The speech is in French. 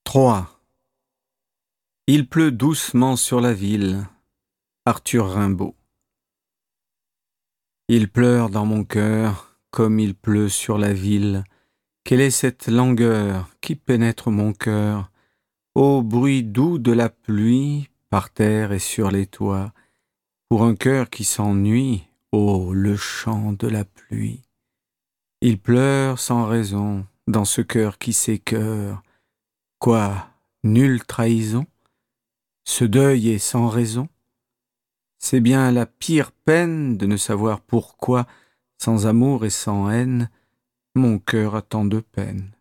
3. Il pleut doucement sur la ville. Arthur Rimbaud. Il pleure dans mon cœur comme il pleut sur la ville. Quelle est cette langueur qui pénètre mon cœur? Ô bruit doux de la pluie par terre et sur les toits. Pour un cœur qui s'ennuie, ô le chant de la pluie. Il pleure sans raison dans ce cœur qui s'écœure. Quoi, nulle trahison? Ce deuil est sans raison? C'est bien la pire peine de ne savoir pourquoi, sans amour et sans haine, mon cœur a tant de peine.